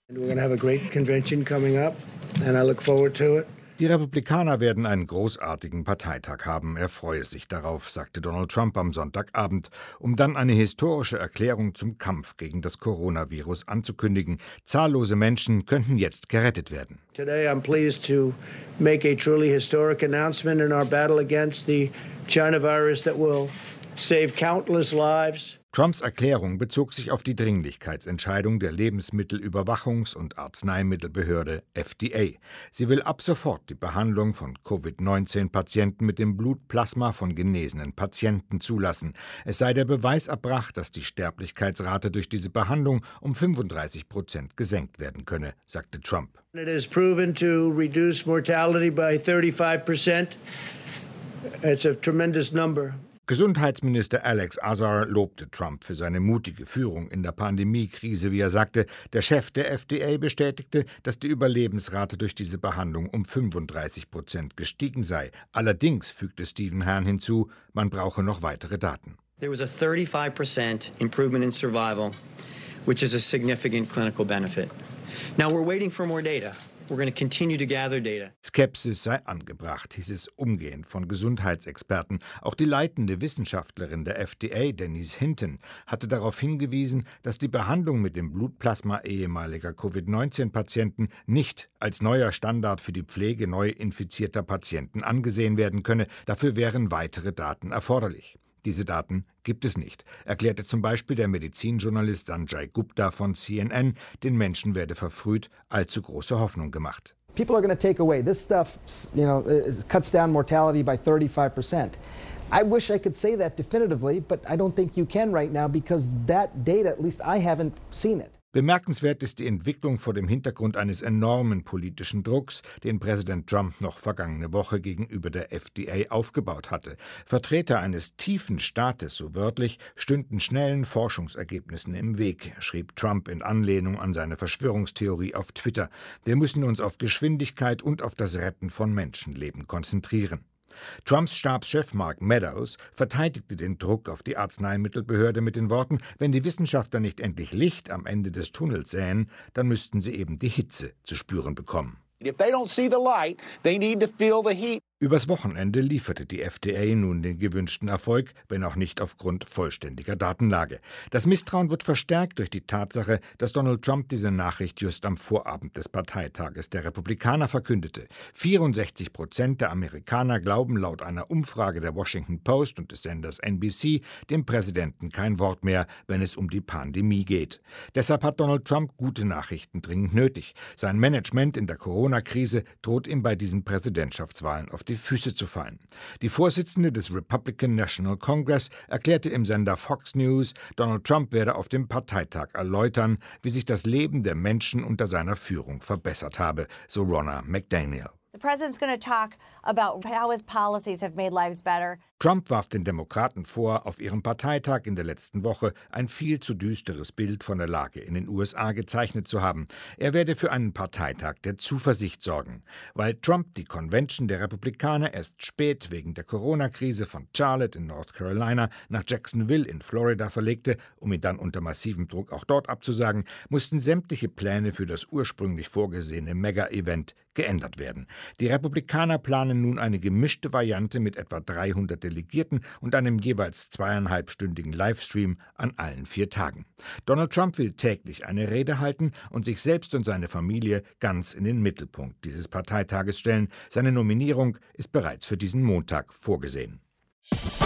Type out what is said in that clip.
We're going to have a great convention coming up, and I look forward to it. Die Republikaner werden einen großartigen Parteitag haben. Er freue sich darauf, sagte Donald Trump am Sonntagabend, um dann eine historische Erklärung zum Kampf gegen das Coronavirus anzukündigen. Zahllose Menschen könnten jetzt gerettet werden. Today I'm pleased to make a truly historic announcement in our battle against the China virus that will save countless lives. Trumps Erklärung bezog sich auf die Dringlichkeitsentscheidung der Lebensmittelüberwachungs- und Arzneimittelbehörde FDA. Sie will ab sofort die Behandlung von Covid-19-Patienten mit dem Blutplasma von genesenen Patienten zulassen. Es sei der Beweis erbracht, dass die Sterblichkeitsrate durch diese Behandlung um 35% gesenkt werden könne, sagte Trump. It has proven to reduce mortality by 35%. It's a tremendous number. Gesundheitsminister Alex Azar lobte Trump für seine mutige Führung in der Pandemiekrise, wie er sagte. Der Chef der FDA bestätigte, dass die Überlebensrate durch diese Behandlung um 35% gestiegen sei. Allerdings, fügte Stephen Hahn hinzu, man brauche noch weitere Daten. There was a 35% improvement in survival, which is a significant clinical benefit. Now we're waiting for more data. We're going to continue to gather data. Skepsis sei angebracht, hieß es umgehend von Gesundheitsexperten. Auch die leitende Wissenschaftlerin der FDA, Denise Hinton, hatte darauf hingewiesen, dass die Behandlung mit dem Blutplasma ehemaliger Covid-19-Patienten nicht als neuer Standard für die Pflege neu infizierter Patienten angesehen werden könne. Dafür wären weitere Daten erforderlich. Diese Daten gibt es nicht, erklärte zum Beispiel der Medizinjournalist Sanjay Gupta von CNN, den Menschen werde verfrüht allzu große Hoffnung gemacht. People are going to take away this stuff, it cuts down mortality by 35%. I wish I could say that definitively, but I don't think you can right now because that data, at least I haven't seen it. Bemerkenswert ist die Entwicklung vor dem Hintergrund eines enormen politischen Drucks, den Präsident Trump noch vergangene Woche gegenüber der FDA aufgebaut hatte. Vertreter eines tiefen Staates, so wörtlich, stünden schnellen Forschungsergebnissen im Weg, schrieb Trump in Anlehnung an seine Verschwörungstheorie auf Twitter. Wir müssen uns auf Geschwindigkeit und auf das Retten von Menschenleben konzentrieren. Trumps Stabschef Mark Meadows verteidigte den Druck auf die Arzneimittelbehörde mit den Worten, wenn die Wissenschaftler nicht endlich Licht am Ende des Tunnels sähen, dann müssten sie eben die Hitze zu spüren bekommen. If they don't see the light, they need to feel the heat. Übers Wochenende lieferte die FDA nun den gewünschten Erfolg, wenn auch nicht aufgrund vollständiger Datenlage. Das Misstrauen wird verstärkt durch die Tatsache, dass Donald Trump diese Nachricht just am Vorabend des Parteitages der Republikaner verkündete. 64% der Amerikaner glauben laut einer Umfrage der Washington Post und des Senders NBC dem Präsidenten kein Wort mehr, wenn es um die Pandemie geht. Deshalb hat Donald Trump gute Nachrichten dringend nötig. Sein Management in der Corona-Krise droht ihm bei diesen Präsidentschaftswahlen auf die Füße zu fallen. Die Vorsitzende des Republican National Congress erklärte im Sender Fox News, Donald Trump werde auf dem Parteitag erläutern, wie sich das Leben der Menschen unter seiner Führung verbessert habe, so Ronna McDaniel. The president's going to talk about how his policies have made lives better. Trump warf den Demokraten vor, auf ihrem Parteitag in der letzten Woche ein viel zu düsteres Bild von der Lage in den USA gezeichnet zu haben. Er werde für einen Parteitag der Zuversicht sorgen. Weil Trump die Convention der Republikaner erst spät wegen der Corona-Krise von Charlotte in North Carolina nach Jacksonville in Florida verlegte, um ihn dann unter massivem Druck auch dort abzusagen, mussten sämtliche Pläne für das ursprünglich vorgesehene Mega-Event geändert werden. Die Republikaner planen nun eine gemischte Variante mit etwa 300 Delegierten und einem jeweils 2,5-stündigen Livestream an allen 4 Tagen. Donald Trump will täglich eine Rede halten und sich selbst und seine Familie ganz in den Mittelpunkt dieses Parteitages stellen. Seine Nominierung ist bereits für diesen Montag vorgesehen.